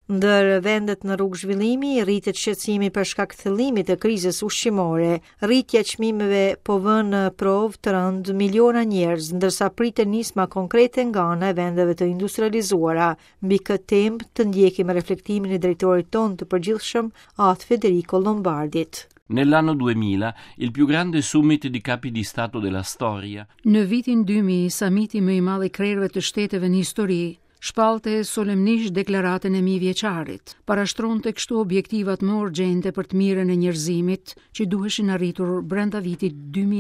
Ndër vendet në rrugë zhvillimi, rritet shqetësimi për shkak të thellimit të krizës ushqimore. Rritja e çmimeve po vën në provë të rëndë miliona njerëz, ndërsa pritet nisma konkrete nga ana e vendeve të industrializuara. Mbi këtë temë të ndjekim reflektimin e drejtorit tonë të përgjithshëm, Atë Federico Lombardit. Nell'anno 2000, il più grande summit di capi di Stato della storia. Në vitin 2000, samiti më i madh i krerëve të shteteve në histori shpallte solemnisht deklaratën e mijëvjeçarit, parashtronte kështu objektivat më urgjente për të mirën e njerëzimit që duheshin arritur brenda vitit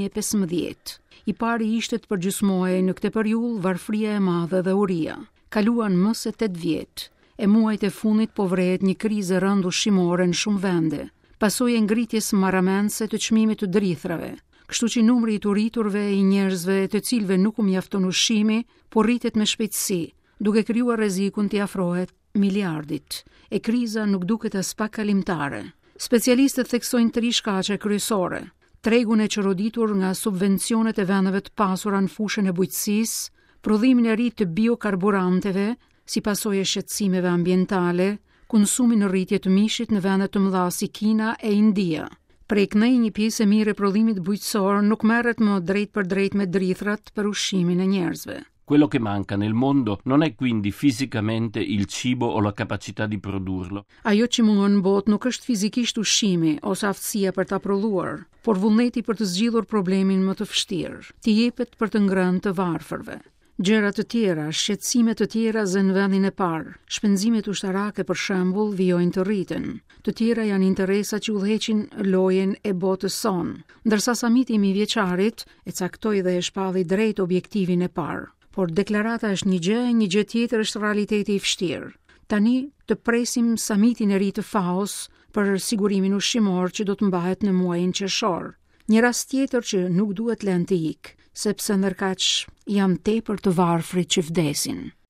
2015. I pari ishte të përgjysmohej në këtë periudhë varfëria e madhe dhe uria. Kaluan më se 8 vjet. E muajt e fundit po vrehet një krizë rënd ushqimore në shumë vende, pasojë ngritjes marramendse të çmimit të drithrave. Kështu që numri i turiturve i njerëzve të cilëve nuk u mjafton ushqimi, po rritet me shpejtësi, duke krijuar rrezikun të afrohet miliardit. E kriza nuk duket as pak kalimtare. Specialistët theksojnë 3 shkaqe kryesore: tregun e çoroditur nga subvencionet e vendeve të pasura në fushën e bujqësisë, prodhimin e ri të biokarburanteve si pasojë e shqetësimeve ambientale, konsumin në rritje të mishit në vendet të mëdha si Kina e India. Prek në një pjesë e mirë e prodhimit bujqësor nuk merret më drejt për drejt me drithrat për ushqimin e njerëzve. Quello che manca nel mondo non è quindi fisicamente il cibo o la capacità di produrlo. Ajo që mungon në botë nuk është fizikisht ushqimi ose aftësia për ta prodhuar, por vullneti për të zgjidhur problemin më të vështirë, të jepet për të ngrënë të varfërve. Gjëra të tjera, shqetësime të tjera zën vendin e parë. Shpenzimet ushtarake për shembull vijojnë të rriten. Të tjera janë interesa që udhëheqin lojën e botës sonë, ndërsa samiti i mijëvjeçarit e caktoi dhe e shpalli drejt objektivin e parë. Por deklarata është një gjë tjetër është realiteti i vështirë. Tani të presim samitin e ri të FAO-s për sigurimin ushqimor që do të mbahet në muajin qershor. Një rast tjetër që nuk duhet lënë të ikë, sepse ndërkaq jam tepër të varfrit që vdesin.